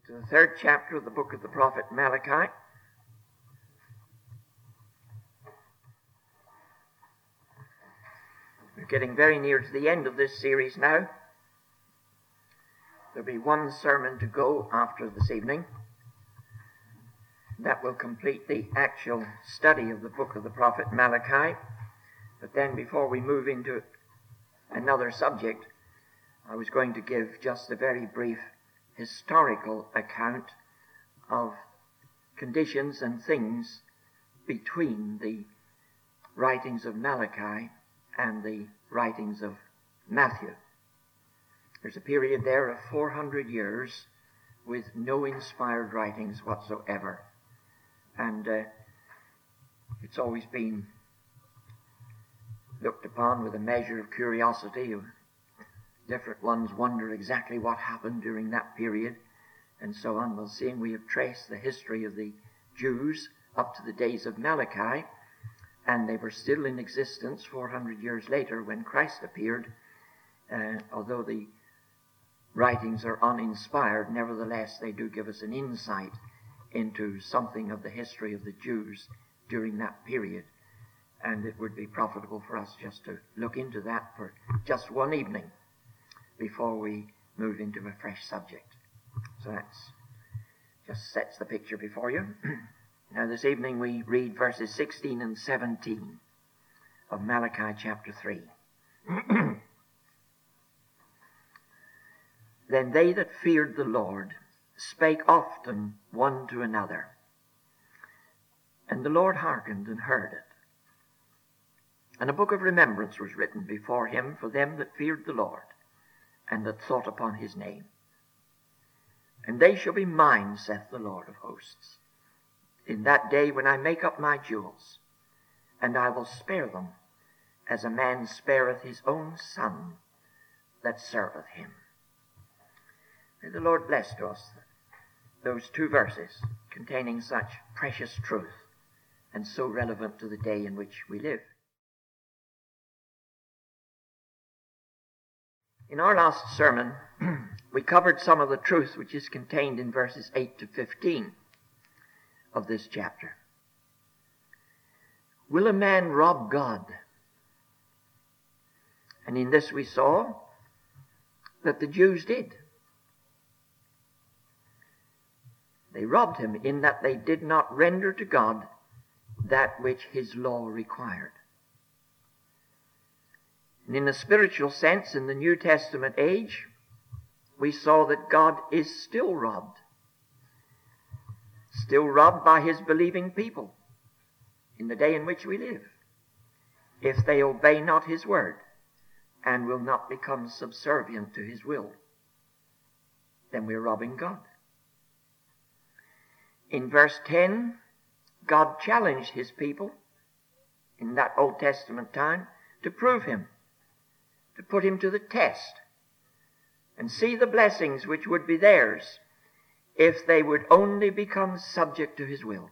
to the 3rd chapter of the book of the prophet Malachi. We're getting very near to the end of this series now. There'll be one sermon to go after this evening. That will complete the actual study of the book of the prophet Malachi. But then before we move into another subject, I was going to give just a very brief historical account of conditions and things between the writings of Malachi and the writings of Matthew. There's a period there of 400 years with no inspired writings whatsoever. And it's always been looked upon with a measure of curiosity. Different ones wonder exactly what happened during that period, and so on. Well, seeing we have traced the history of the Jews up to the days of Malachi, and they were still in existence 400 years later when Christ appeared, although the writings are uninspired, nevertheless they do give us an insight into something of the history of the Jews during that period. And it would be profitable for us just to look into that for just one evening before we move into a fresh subject. So that's just sets the picture before you. Now this evening we read verses 16 and 17 of Malachi chapter 3. Then they that feared the Lord spake often one to another, and the Lord hearkened and heard it. And a book of remembrance was written before him for them that feared the Lord, and that thought upon his name. And they shall be mine, saith the Lord of hosts, in that day when I make up my jewels, and I will spare them, as a man spareth his own son that serveth him. May the Lord bless to us those two verses containing such precious truth and so relevant to the day in which we live. In our last sermon, we covered some of the truth which is contained in verses 8 to 15 of this chapter. Will a man rob God? And in this we saw that the Jews did. They robbed him in that they did not render to God that which his law required. And in a spiritual sense, in the New Testament age, we saw that God is still robbed by his believing people in the day in which we live, if they obey not his word and will not become subservient to his will. Then we're robbing God. In verse 10, God challenged his people in that Old Testament time to prove him, to put him to the test, and see the blessings which would be theirs if they would only become subject to his will.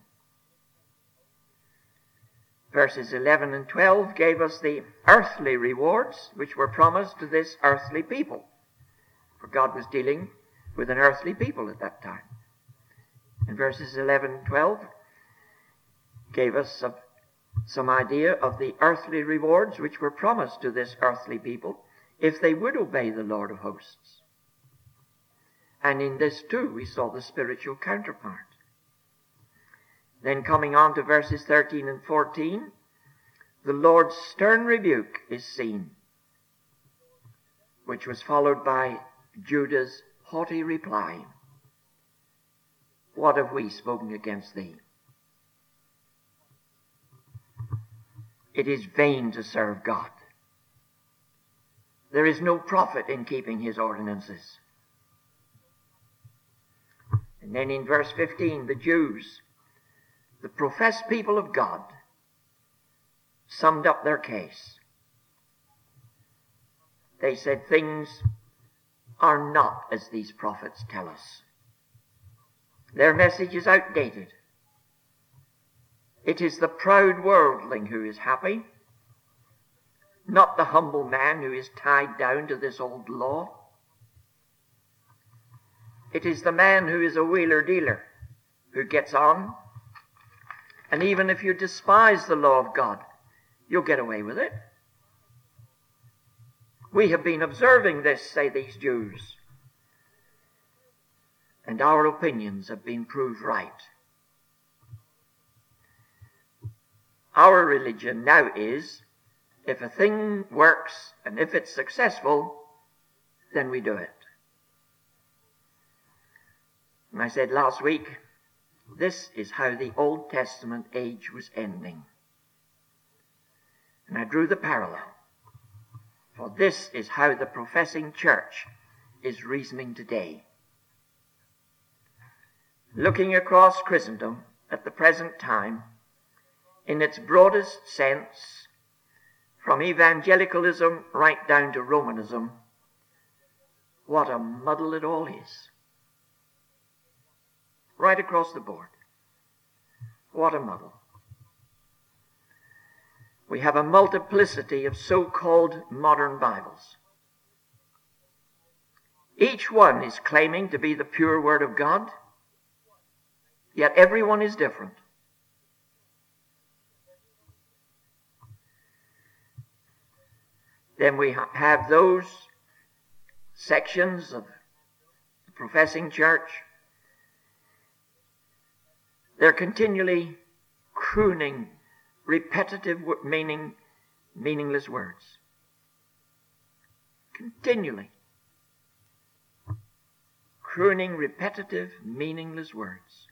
Verses 11 and 12 gave us the earthly rewards which were promised to this earthly people, for God was dealing with an earthly people at that time. And verses 11 and 12 gave us some idea of the earthly rewards which were promised to this earthly people if they would obey the Lord of hosts. And in this too we saw the spiritual counterpart. Then coming on to verses 13 and 14, the Lord's stern rebuke is seen, which was followed by Judah's haughty reply. What have we spoken against thee? It is vain to serve God. There is no profit in keeping his ordinances. And then in verse 15, the Jews, the professed people of God, summed up their case. They said things are not as these prophets tell us. Their message is outdated. It is the proud worldling who is happy, not the humble man who is tied down to this old law. It is the man who is a wheeler-dealer who gets on. And even if you despise the law of God, you'll get away with it. We have been observing this, say these Jews, and our opinions have been proved right. Our religion now is, if a thing works and if it's successful, then we do it. And I said last week, this is how the Old Testament age was ending. And I drew the parallel. For this is how the professing church is reasoning today. Looking across Christendom at the present time, in its broadest sense, from evangelicalism right down to Romanism, what a muddle it all is. Right across the board. What a muddle. We have a multiplicity of so-called modern Bibles. Each one is claiming to be the pure Word of God, yet everyone is different. Then we have those sections of the professing church. They're continually crooning repetitive meaningless words. Continually crooning repetitive meaningless words.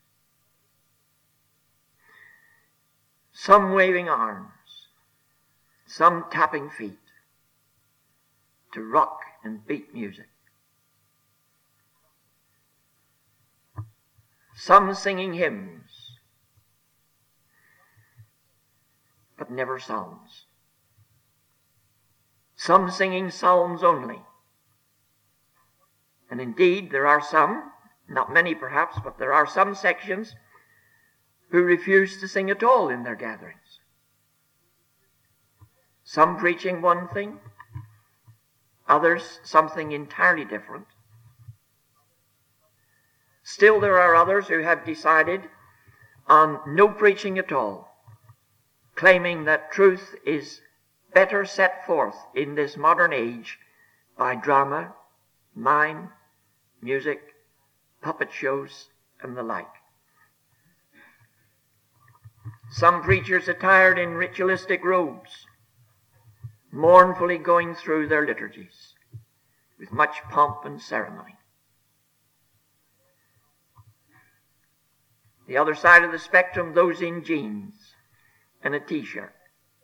Some waving arms, some tapping feet to rock and beat music. Some singing hymns, but never psalms. Some singing psalms only. And indeed, there are some, not many perhaps, but there are some sections who refuse to sing at all in their gatherings. Some preaching one thing, others something entirely different. Still, there are others who have decided on no preaching at all, claiming that truth is better set forth in this modern age by drama, mime, music, puppet shows, and the like. Some preachers attired in ritualistic robes, mournfully going through their liturgies with much pomp and ceremony. The other side of the spectrum, those in jeans and a t-shirt,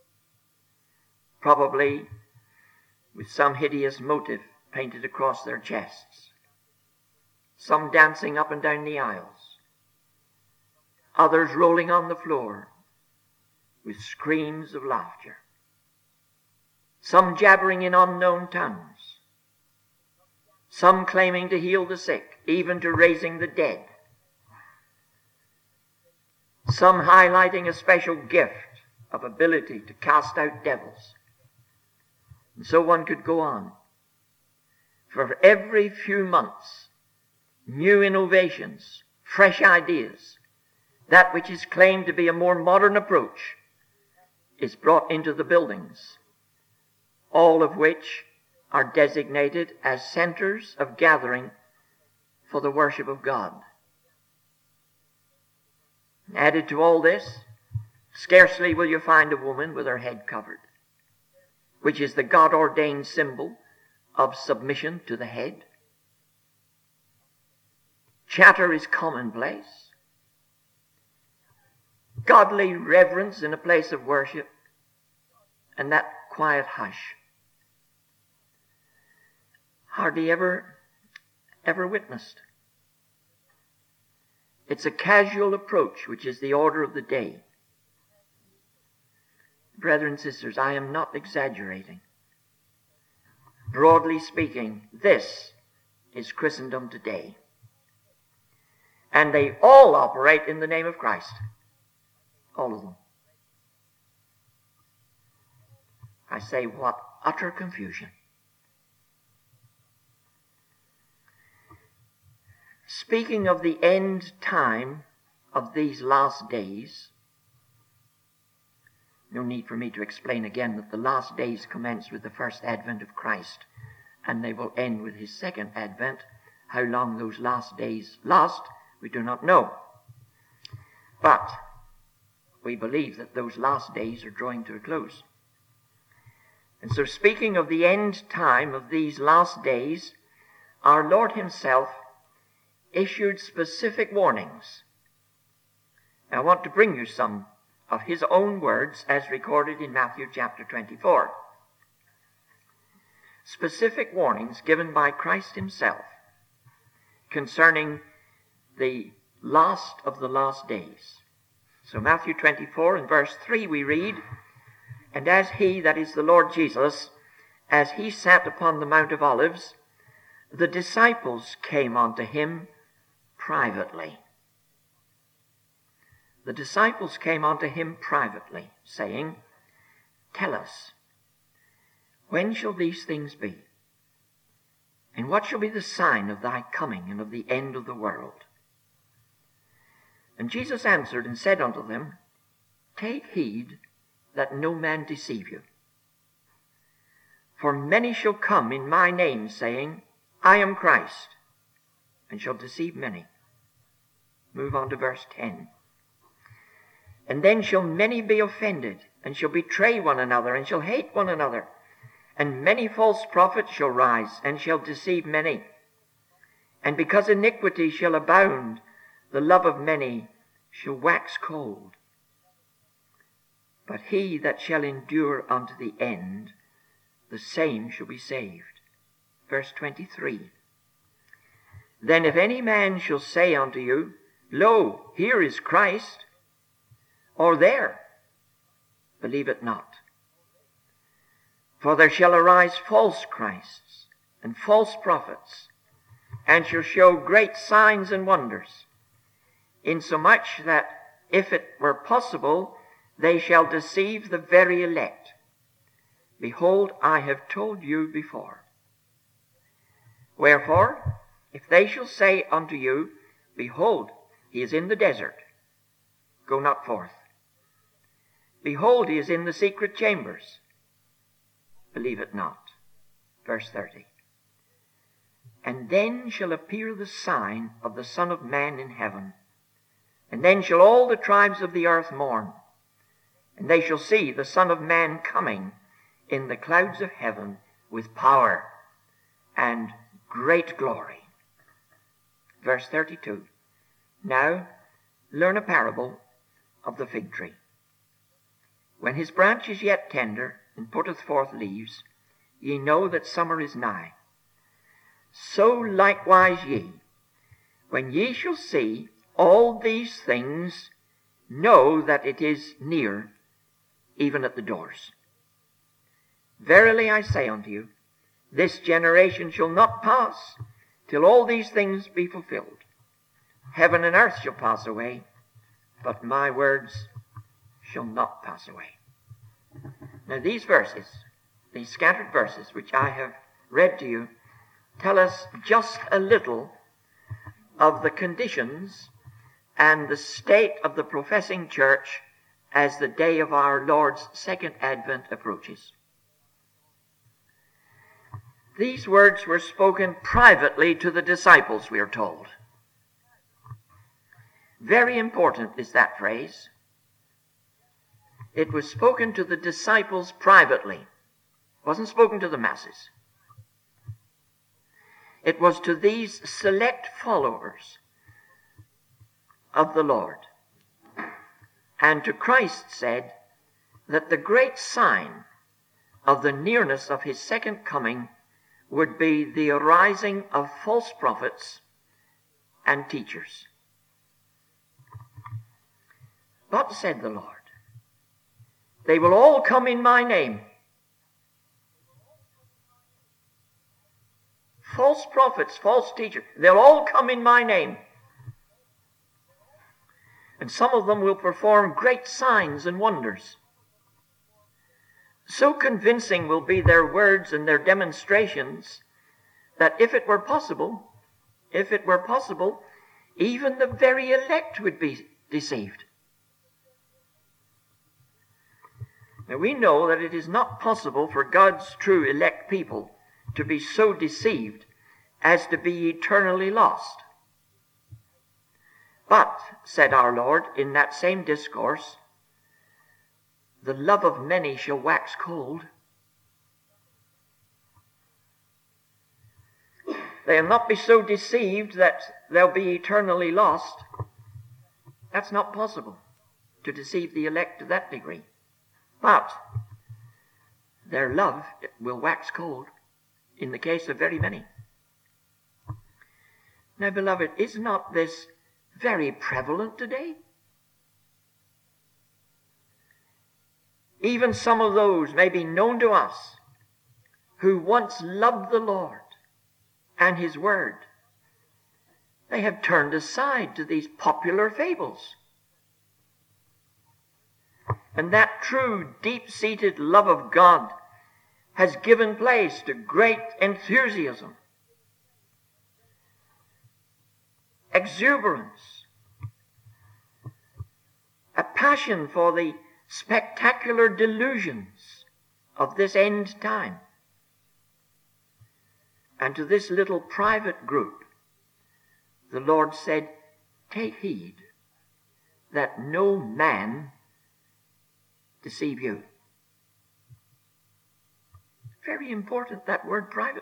probably with some hideous motive painted across their chests. Some dancing up and down the aisles. Others rolling on the floor with screams of laughter. Some jabbering in unknown tongues. Some claiming to heal the sick, even to raising the dead. Some highlighting a special gift of ability to cast out devils. And so one could go on. For every few months, new innovations, fresh ideas, that which is claimed to be a more modern approach, is brought into the buildings, all of which are designated as centers of gathering for the worship of God. Added to all this, scarcely will you find a woman with her head covered, which is the God-ordained symbol of submission to the head. Chatter is commonplace. Godly reverence in a place of worship, and that quiet hush, hardly ever witnessed. It's a casual approach which is the order of the day. Brethren and sisters, I am not exaggerating. Broadly speaking, this is Christendom today. And they all operate in the name of Christ. All of them. I say, what utter confusion. speaking of the end time of these last days, no need for me to explain again that the last days commence with the first advent of Christ, and they will end with his second advent. How long those last days last, we do not know. But we believe that those last days are drawing to a close. And so, speaking of the end time of these last days, our Lord himself issued specific warnings. I want to bring you some of his own words as recorded in Matthew chapter 24. Specific warnings given by Christ himself concerning the last of the last days. So Matthew 24 and verse 3 we read, "And as he," that is the Lord Jesus, "as he sat upon the Mount of Olives, the disciples came unto him privately." The disciples came unto him privately, saying, "Tell us, when shall these things be? And what shall be the sign of thy coming and of the end of the world?" And Jesus answered and said unto them, "Take heed that no man deceive you. For many shall come in my name, saying, I am Christ, and shall deceive many." Move on to verse 10. "And then shall many be offended, and shall betray one another, and shall hate one another. And many false prophets shall rise, and shall deceive many. And because iniquity shall abound, the love of many shall wax cold. But he that shall endure unto the end, the same shall be saved." Verse 23. "Then if any man shall say unto you, Lo, here is Christ, or there, believe it not. For there shall arise false Christs and false prophets, and shall show great signs and wonders, insomuch that, if it were possible, they shall deceive the very elect. Behold, I have told you before. Wherefore, if they shall say unto you, Behold, he is in the desert, go not forth. Behold, he is in the secret chambers, believe it not." Verse 30. "And then shall appear the sign of the Son of Man in heaven. And then shall all the tribes of the earth mourn. And they shall see the Son of Man coming in the clouds of heaven with power and great glory." Verse 32. "Now learn a parable of the fig tree. When his branch is yet tender, and putteth forth leaves, ye know that summer is nigh. So likewise ye, when ye shall see all these things, know that it is near, even at the doors. Verily I say unto you, this generation shall not pass till all these things be fulfilled. Heaven and earth shall pass away, but my words shall not pass away." Now these verses, these scattered verses which I have read to you, tell us just a little of the conditions and the state of the professing church as the day of our Lord's second advent approaches. These words were spoken privately to the disciples, we are told. Very important is that phrase. It was spoken to the disciples privately. It wasn't spoken to the masses. It was to these select followers of the Lord. And to Christ said that the great sign of the nearness of his second coming would be the arising of false prophets and teachers. "But," said the Lord, "they will all come in my name. False prophets, false teachers, they'll all come in my name. And some of them will perform great signs and wonders. So convincing will be their words and their demonstrations that if it were possible, if it were possible, even the very elect would be deceived. Now we know that it is not possible for God's true elect people to be so deceived as to be eternally lost. But, said our Lord in that same discourse, the love of many shall wax cold. They'll not be so deceived that they'll be eternally lost. That's not possible, to deceive the elect to that degree. But their love will wax cold in the case of very many. Now, beloved, is not this very prevalent today? Even some of those may be known to us who once loved the Lord and His Word. They have turned aside to these popular fables. And that true, deep-seated love of God has given place to great enthusiasm, exuberance, a passion for the spectacular delusions of this end time. And to this little private group, the Lord said, take heed that no man deceive you. Very important, that word private.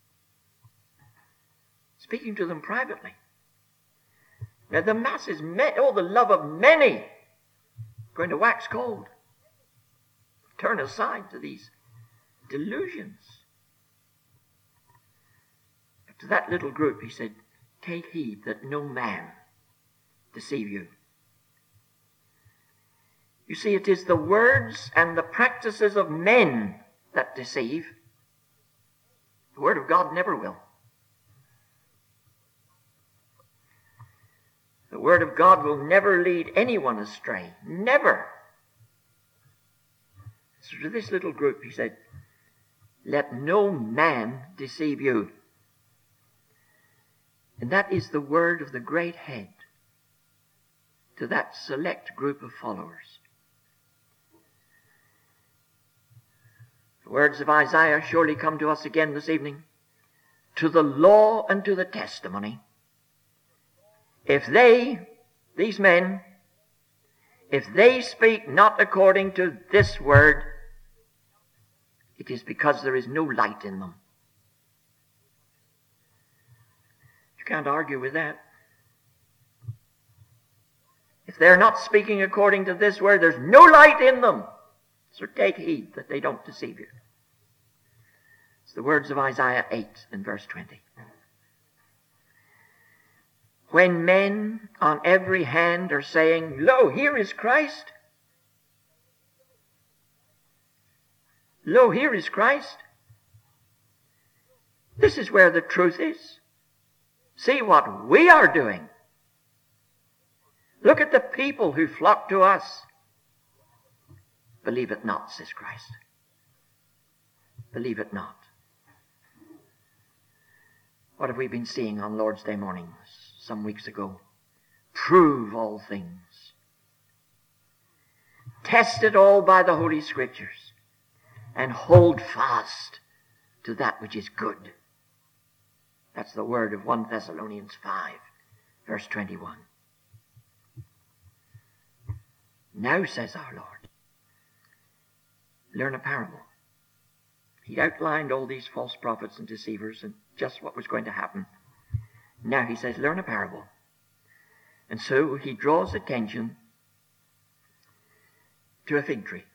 Speaking to them privately. Now the masses, the love of many, going to wax cold. Turn aside to these delusions. But to that little group, he said, take heed that no man deceive you. You see, it is the words and the practices of men that deceive. The Word of God never will. The Word of God will never lead anyone astray. Never. So to this little group, he said, let no man deceive you. And that is the word of the great head to that select group of followers. The words of Isaiah surely come to us again this evening. To the law and to the testimony. If they, these men, if they speak not according to this word, it is because there is no light in them. You can't argue with that. If they're not speaking according to this word, there's no light in them. So take heed that they don't deceive you. It's the words of Isaiah 8 and verse 20. When men on every hand are saying, lo, here is Christ. Lo, here is Christ. This is where the truth is. See what we are doing. Look at the people who flock to us. Believe it not, says Christ. Believe it not. What have we been seeing on Lord's Day mornings some weeks ago? Prove all things. Test it all by the Holy Scriptures. And hold fast to that which is good. That's the word of 1 Thessalonians 5, verse 21. Now, says our Lord, learn a parable. He outlined all these false prophets and deceivers and just what was going to happen. Now he says, learn a parable. And so he draws attention to a fig tree.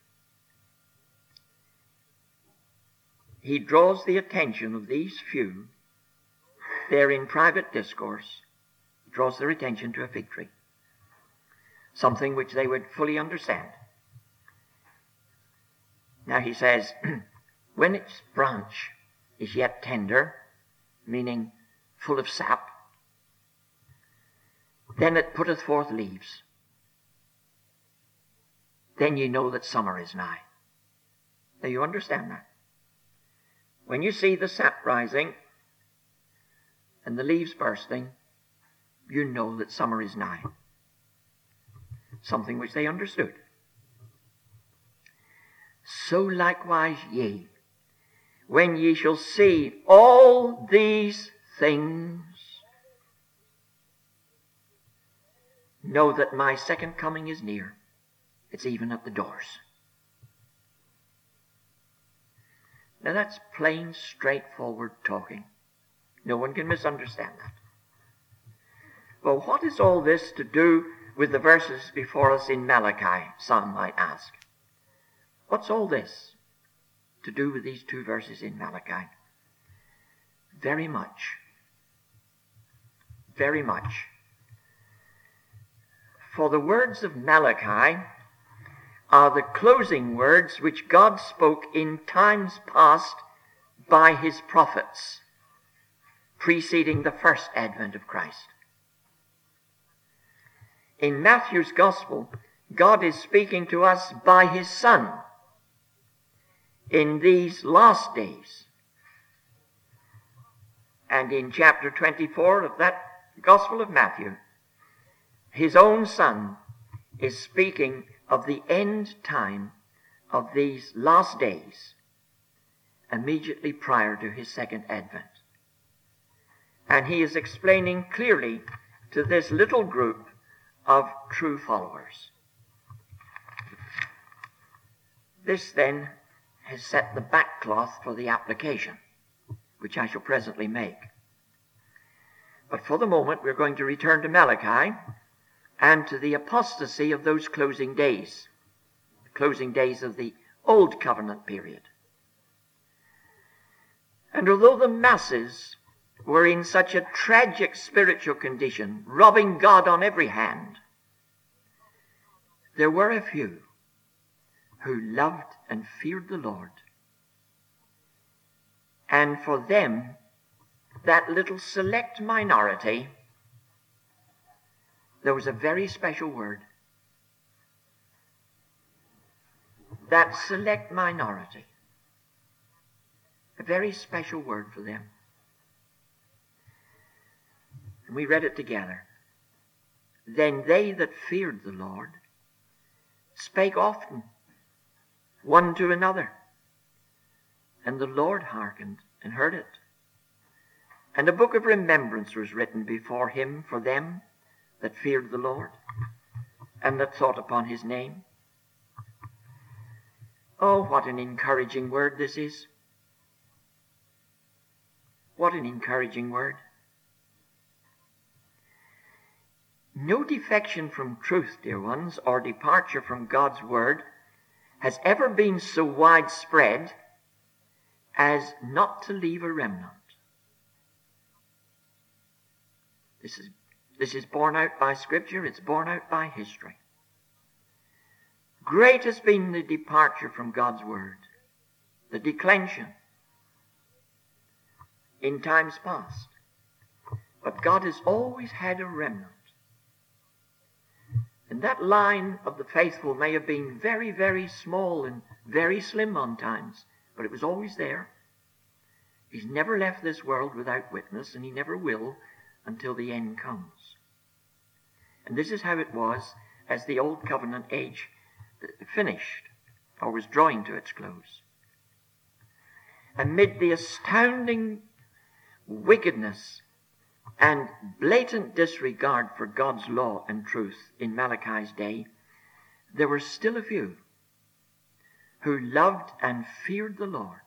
He draws the attention of these few. They're in private discourse. He draws their attention to a fig tree. Something which they would fully understand. Now he says, when its branch is yet tender, meaning full of sap, then it putteth forth leaves. Then ye know that summer is nigh. Now you understand that. When you see the sap rising, and the leaves bursting, you know that summer is nigh. Something which they understood. So likewise ye, when ye shall see all these things, know that my second coming is near. It's even at the doors. Now that's plain, straightforward talking. No one can misunderstand that. Well, what is all this to do with the verses before us in Malachi, some might ask? What's all this to do with these two verses in Malachi? Very much. Very much. For the words of Malachi are the closing words which God spoke in times past by his prophets, preceding the first advent of Christ. In Matthew's Gospel, God is speaking to us by his Son in these last days. And in chapter 24 of that Gospel of Matthew, his own Son is speaking of the end time of these last days, immediately prior to his second advent. And he is explaining clearly to this little group of true followers. This then has set the backcloth for the application, which I shall presently make. But for the moment we're going to return to Malachi and to the apostasy of those closing days, the closing days of the Old Covenant period. And although the masses were in such a tragic spiritual condition, robbing God on every hand, there were a few who loved and feared the Lord. And for them, that little select minority, there was a very special word. That select minority, a very special word for them. And we read it together. Then they that feared the Lord spake often one to another, and the Lord hearkened and heard it. And a book of remembrance was written before him for them that feared the Lord, and that thought upon his name. Oh, what an encouraging word this is. What an encouraging word. No defection from truth, dear ones, or departure from God's word has ever been so widespread as not to leave a remnant. This is borne out by Scripture, it's borne out by history. Great has been the departure from God's word, the declension in times past. But God has always had a remnant. And that line of the faithful may have been very, very small and very slim on times, but it was always there. He's never left this world without witness, and he never will until the end comes. And this is how it was as the Old Covenant age finished, or was drawing to its close. Amid the astounding wickedness and blatant disregard for God's law and truth in Malachi's day, there were still a few who loved and feared the Lord.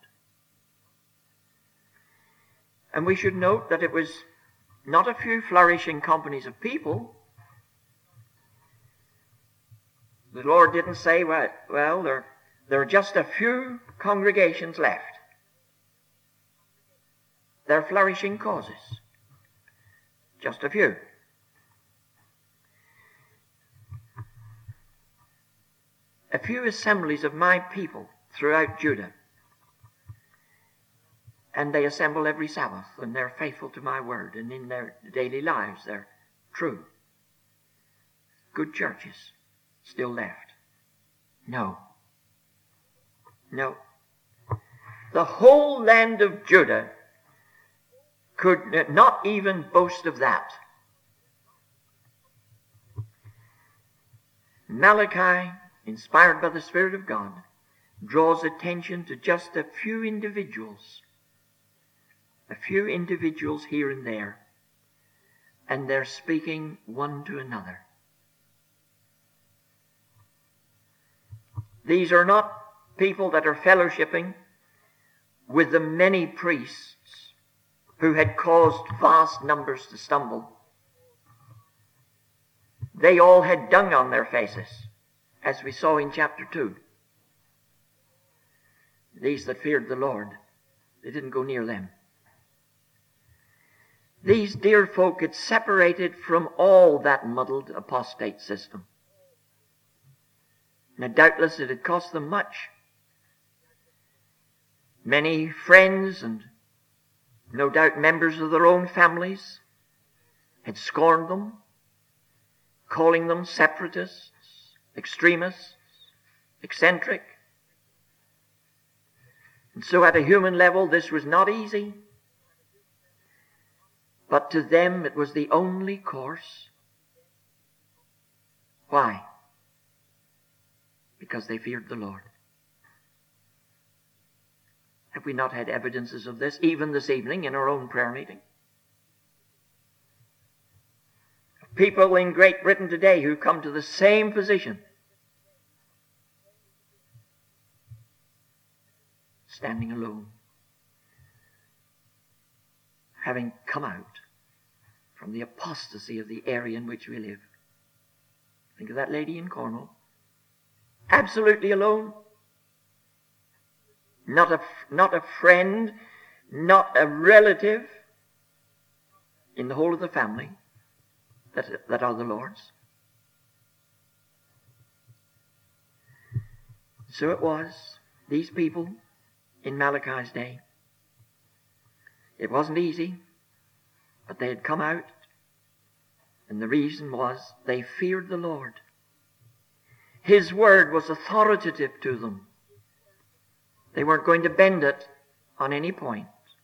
And we should note that it was not a few flourishing companies of people. The Lord didn't say, well, there are just a few congregations left. They're flourishing causes. Just a few. A few assemblies of my people throughout Judah. And they assemble every Sabbath, and they're faithful to my word, and in their daily lives they're true. Good churches still left. No. The whole land of Judah could not even boast of that. Malachi, inspired by the Spirit of God, draws attention to just a few individuals here and there, and they're speaking one to another. These are not people that are fellowshipping with the many priests who had caused vast numbers to stumble. They all had dung on their faces, as we saw in chapter 2. These that feared the Lord, they didn't go near them. These dear folk had separated from all that muddled apostate system. Now doubtless it had cost them much. Many friends and no doubt members of their own families had scorned them, calling them separatists, extremists, eccentric. And so at a human level this was not easy. But to them it was the only course. Why? Because they feared the Lord. Have we not had evidences of this even this evening in our own prayer meeting? People in Great Britain today who come to the same position, standing alone, having come out from the apostasy of the area in which we live. Think of that lady in Cornwall. Absolutely alone. Not a friend, not a relative in the whole of the family that are the Lord's. So it was, these people in Malachi's day. It wasn't easy, but they had come out, and the reason was they feared the Lord. His word was authoritative to them. They weren't going to bend it on any point.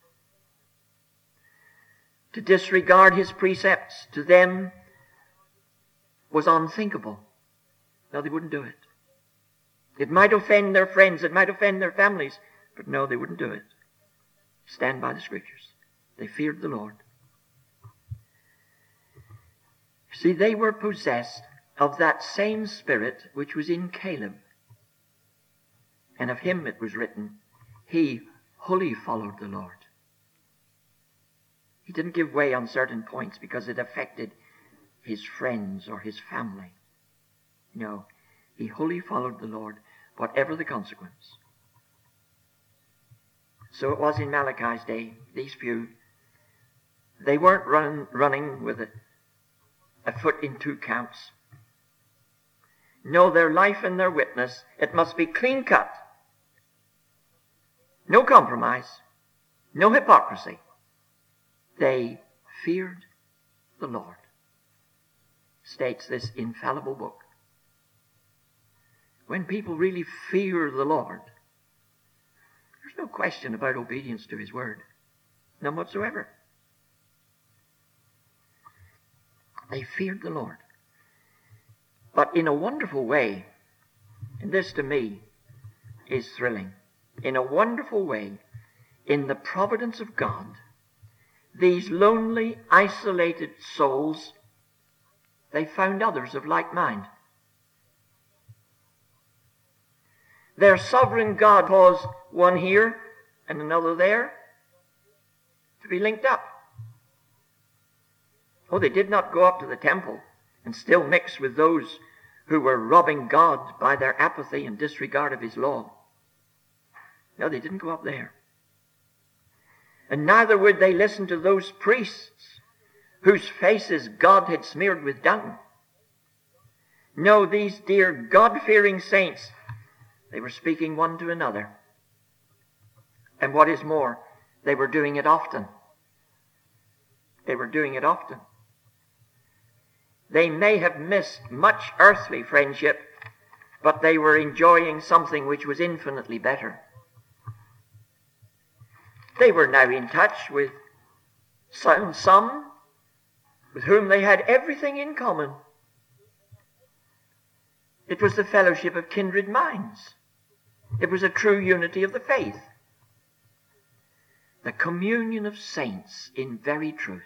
To disregard his precepts to them was unthinkable. No, they wouldn't do it. It might offend their friends, it might offend their families, but no, they wouldn't do it. Stand by the Scriptures. They feared the Lord. See, they were possessed of that same spirit which was in Caleb. And of him it was written, he wholly followed the Lord. He didn't give way on certain points because it affected his friends or his family. No, he wholly followed the Lord, whatever the consequence. So it was in Malachi's day, these few. They weren't running with a foot in two camps. No, their life and their witness, it must be clean cut. No compromise, no hypocrisy. They feared the Lord, states this infallible book. When people really fear the Lord, there's no question about obedience to his word. None whatsoever. They feared the Lord. But in a wonderful way, and this to me is thrilling, in a wonderful way, in the providence of God, these lonely, isolated souls, they found others of like mind. Their sovereign God caused one here and another there to be linked up. Oh, they did not go up to the temple and still mix with those who were robbing God by their apathy and disregard of his law. No, they didn't go up there. And neither would they listen to those priests whose faces God had smeared with dung. No, these dear God-fearing saints, they were speaking one to another. And what is more, they were doing it often. They were doing it often. They may have missed much earthly friendship, but they were enjoying something which was infinitely better. They were now in touch with Some with whom they had everything in common. It was the fellowship of kindred minds. It was a true unity of the faith. The communion of saints in very truth.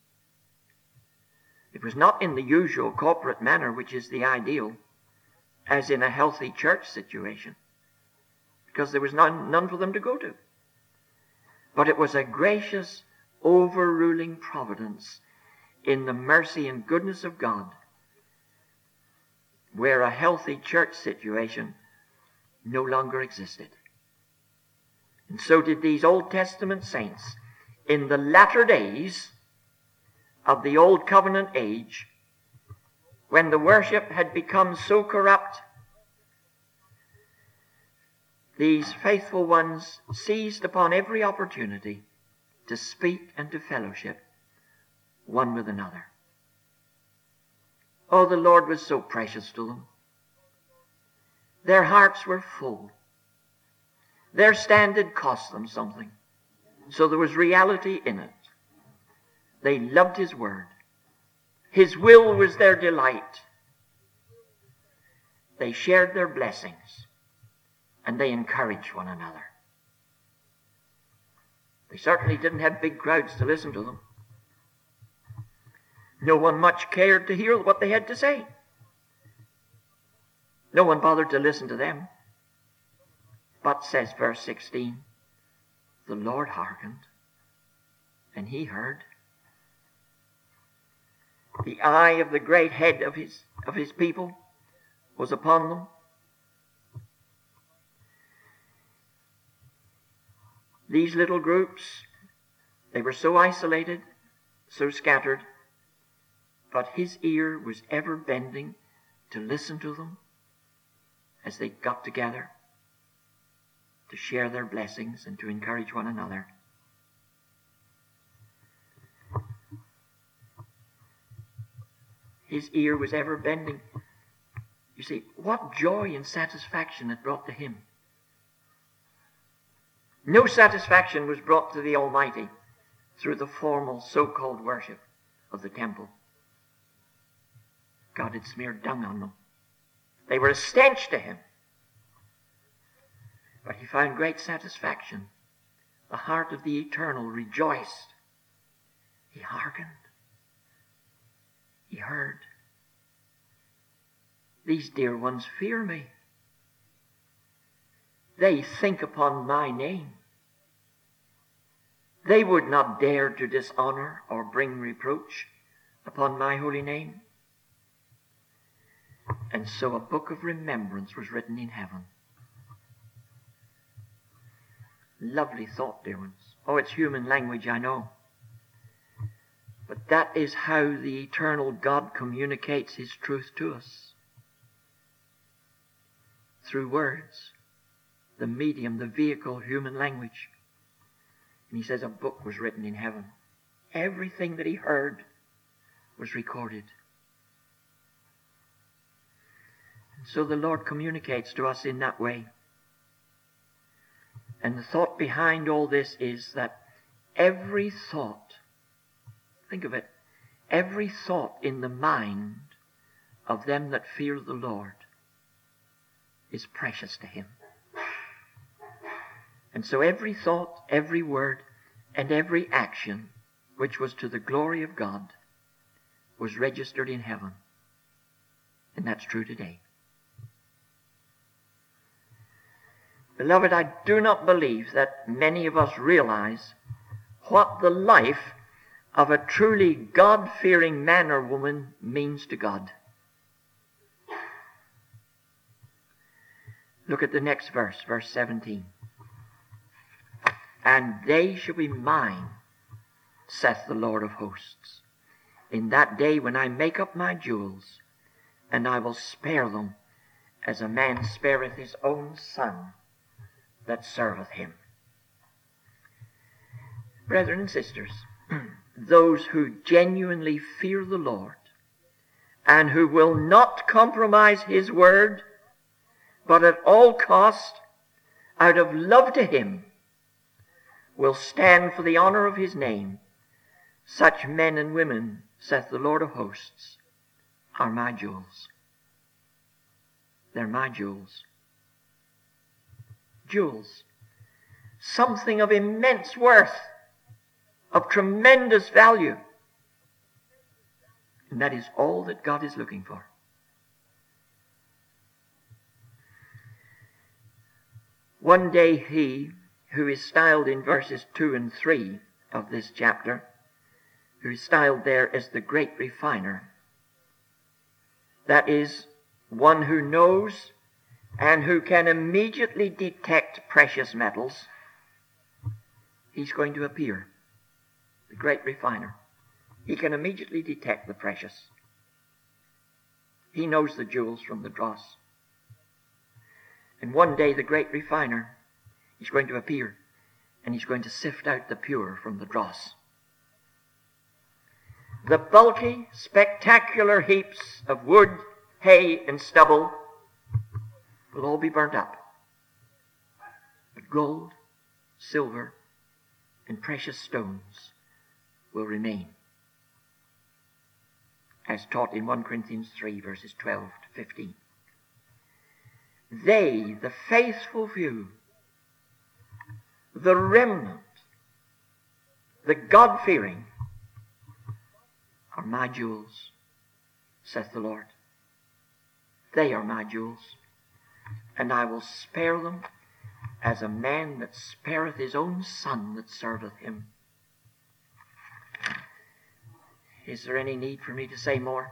It was not in the usual corporate manner, which is the ideal, as in a healthy church situation, because there was none for them to go to. But it was a gracious, overruling providence in the mercy and goodness of God, where a healthy church situation no longer existed. And so did these Old Testament saints in the latter days of the Old Covenant age, when the worship had become so corrupt. These faithful ones seized upon every opportunity to speak and to fellowship one with another. Oh, the Lord was so precious to them. Their hearts were full. Their stand had cost them something, so there was reality in it. They loved His Word. His will was their delight. They shared their blessings, and they encouraged one another. They certainly didn't have big crowds to listen to them. No one much cared to hear what they had to say. No one bothered to listen to them. But, says verse 16, the Lord hearkened, and He heard. The eye of the great head of his people was upon them. These little groups, they were so isolated, so scattered, but His ear was ever bending to listen to them as they got together to share their blessings and to encourage one another. His ear was ever bending. You see, what joy and satisfaction it brought to Him. No satisfaction was brought to the Almighty through the formal so-called worship of the temple. God had smeared dung on them. They were a stench to Him. But He found great satisfaction. The heart of the eternal rejoiced. He hearkened. He heard. These dear ones fear Me. They think upon My name. They would not dare to dishonor or bring reproach upon My holy name. And so a book of remembrance was written in heaven. Lovely thought, dear ones. Oh, it's human language, I know. But that is how the eternal God communicates His truth to us. Through words, the medium, the vehicle, human language. And He says a book was written in heaven. Everything that He heard was recorded. And so the Lord communicates to us in that way. And the thought behind all this is that every thought, think of it, every thought in the mind of them that fear the Lord is precious to Him. And so every thought, every word, and every action which was to the glory of God was registered in heaven. And that's true today. Beloved, I do not believe that many of us realize what the life of a truly God-fearing man or woman means to God. Look at the next verse, verse 17. And they shall be mine, saith the Lord of hosts, in that day when I make up my jewels, and I will spare them as a man spareth his own son that serveth him. Brethren and sisters, those who genuinely fear the Lord and who will not compromise His word, but at all cost, out of love to Him, will stand for the honor of His name, Such men and women, saith the Lord of hosts, are my jewels. They're my jewels. Jewels. Something of immense worth, of tremendous value. And that is all that God is looking for. One day he, who is styled in verses 2 and 3 of this chapter, who is styled there as the great refiner, that is, one who knows and who can immediately detect precious metals, he's going to appear, the great refiner. He can immediately detect the precious. He knows the jewels from the dross. And one day the great refiner is going to appear, and he's going to sift out the pure from the dross. The bulky, spectacular heaps of wood, hay, and stubble will all be burnt up. But gold, silver, and precious stones will remain, as taught in 1 Corinthians 3, verses 12 to 15. They, the faithful few, the remnant, the God-fearing, are my jewels, saith the Lord. They are my jewels, and I will spare them as a man that spareth his own son that serveth him. Is there any need for me to say more?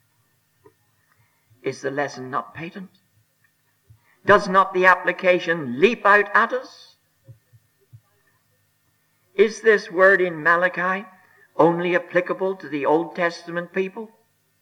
Is the lesson not patent? Does not the application leap out at us? Is this word in Malachi only applicable to the Old Testament people?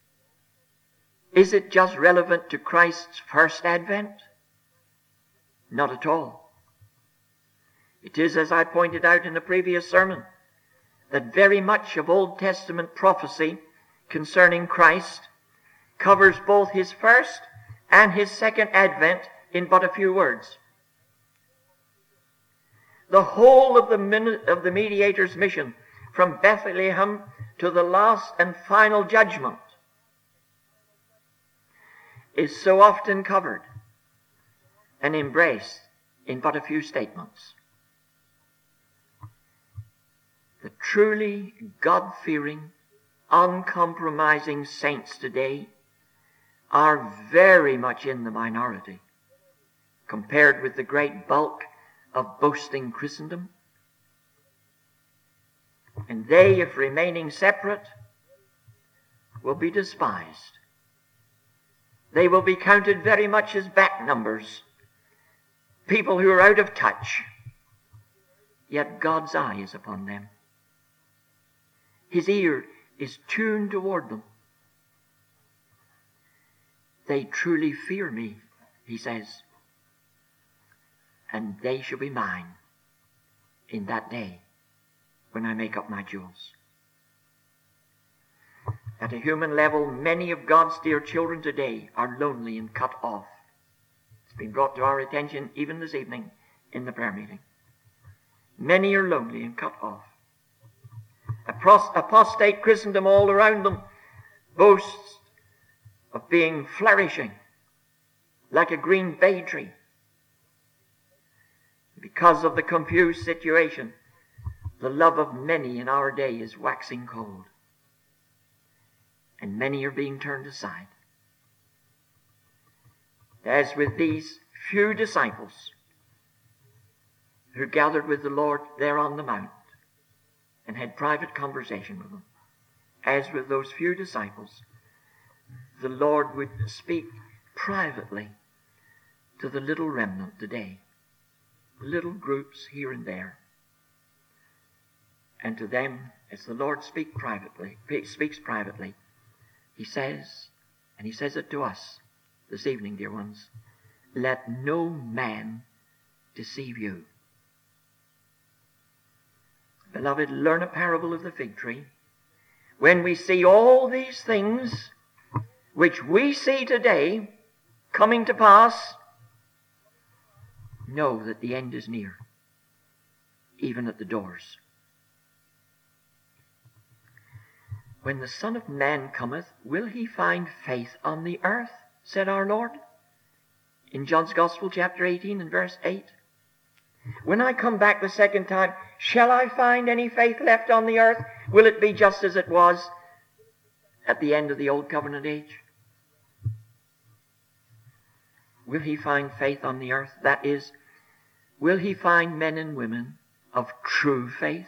Is it just relevant to Christ's first advent? Not at all. It is, as I pointed out in a previous sermon, that very much of Old Testament prophecy concerning Christ covers both his first and his second advent in but a few words. The whole of the mediator's mission, from Bethlehem to the last and final judgment, is so often covered and embraced in but a few statements. The truly God-fearing, uncompromising saints today are very much in the minority compared with the great bulk of boasting Christendom. And they, if remaining separate, will be despised. They will be counted very much as back numbers, people who are out of touch. Yet God's eye is upon them. His ear is tuned toward them. They truly fear me, he says, and they shall be mine in that day when I make up my jewels. At a human level, many of God's dear children today are lonely and cut off. It's been brought to our attention even this evening in the prayer meeting. Many are lonely and cut off. Apostate Christendom all around them boasts of being flourishing like a green bay tree. Because of the confused situation, the love of many in our day is waxing cold, and many are being turned aside. As with these few disciples who gathered with the Lord there on the mount and had private conversation with him, as with those few disciples, the Lord would speak privately to the little remnant today, little groups here and there. And to them, as the Lord speaks privately, he says, and he says it to us this evening, dear ones, let no man deceive you. Beloved, learn a parable of the fig tree. When we see all these things which we see today coming to pass, know that the end is near, even at the doors. When the Son of Man cometh, will he find faith on the earth? Said our Lord in John's Gospel, chapter 18 and verse 8. When I come back the second time, shall I find any faith left on the earth? Will it be just as it was at the end of the Old Covenant age? Will he find faith on the earth? That is, will he find men and women of true faith?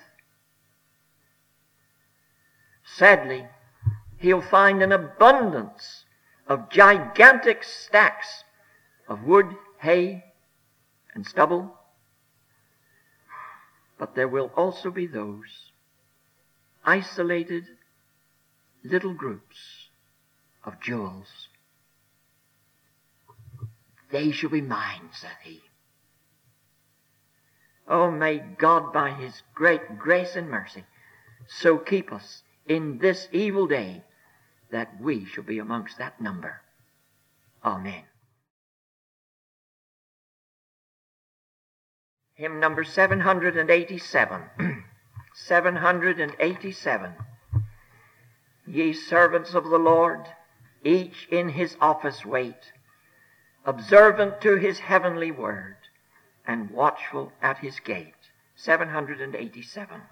Sadly, he'll find an abundance of gigantic stacks of wood, hay, and stubble. But there will also be those isolated little groups of jewels. They shall be mine, said he. Oh, may God by his great grace and mercy so keep us in this evil day that we shall be amongst that number. Amen. Hymn number 787. 787. Ye servants of the Lord, each in his office wait, observant to his heavenly word, and watchful at his gate. 787.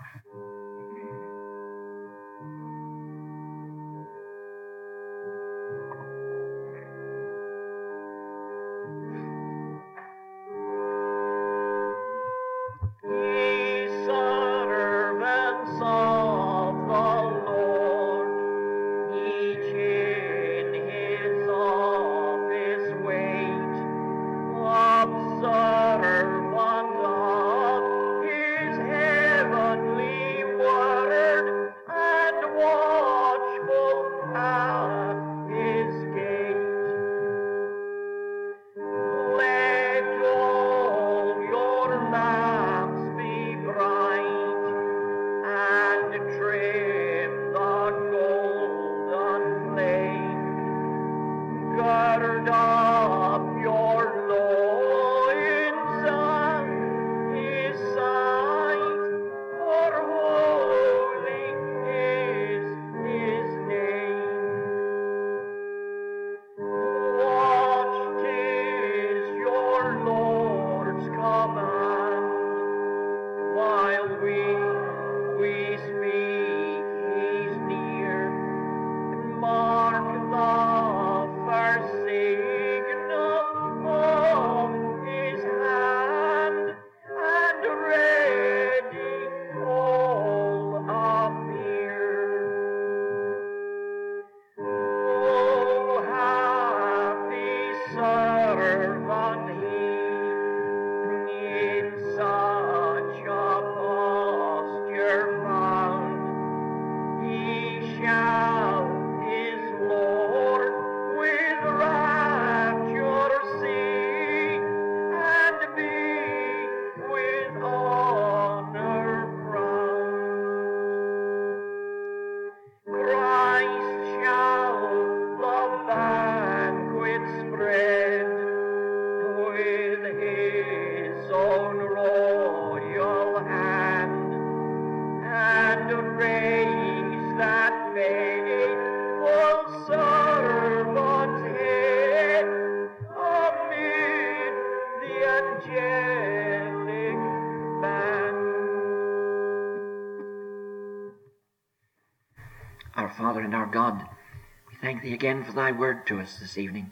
Our Father and our God, we thank thee again for thy word to us this evening.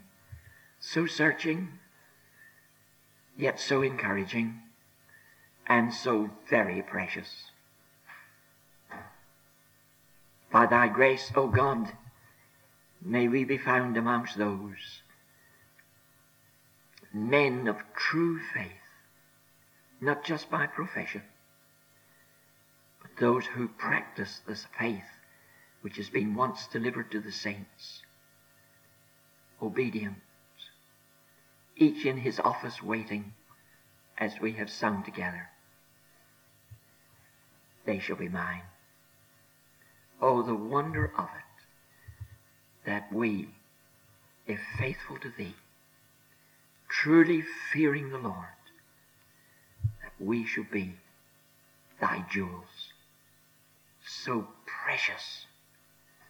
So searching, yet so encouraging, and so very precious. By thy grace, O God, may we be found amongst those men of true faith, not just by profession, but those who practice this faith which has been once delivered to the saints. Obedient, each in his office waiting, as we have sung together. They shall be mine. Oh, the wonder of it, that we, if faithful to thee, truly fearing the Lord, that we shall be thy jewels, so precious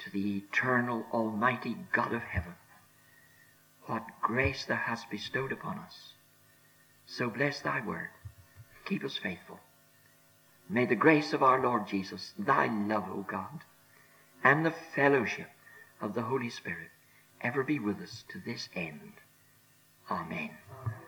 to the eternal, almighty God of heaven, what grace thou hast bestowed upon us. So bless thy word. Keep us faithful. May the grace of our Lord Jesus, thy love, O God, and the fellowship of the Holy Spirit ever be with us to this end. Amen.